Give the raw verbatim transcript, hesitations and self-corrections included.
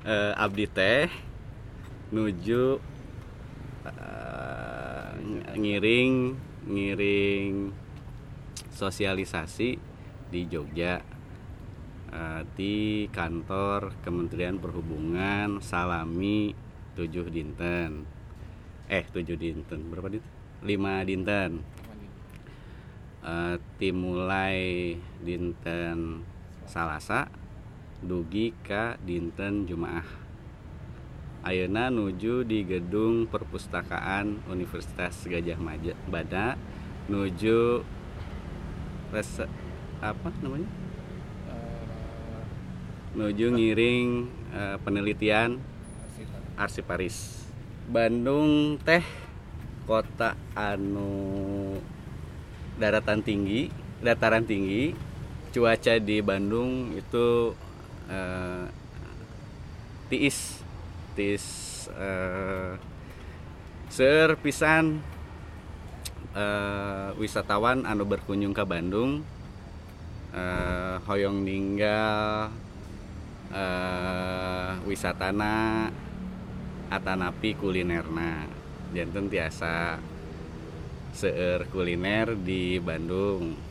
eh, abdi teh nuju eh, ngiring ngiring sosialisasi di Jogja, eh, di kantor Kementerian Perhubungan salami tujuh dinten eh tujuh dinten berapa dinten lima dinten, eh, timulai dinten Salasa dugi ka dinten Jumaah. Ayeuna nuju di gedung perpustakaan Universitas Gadjah Mada, nuju res apa namanya nuju ngiring uh, penelitian arsiparis. Bandung teh kota anu daratan tinggi dataran tinggi. Cuaca di Bandung itu uh, tiis tiis uh, seueur pisan uh, wisatawan anu berkunjung ke Bandung, uh, hoyong ninggal uh, wisatana atanapi kulinerna. Janten tiasa seueur kuliner di Bandung.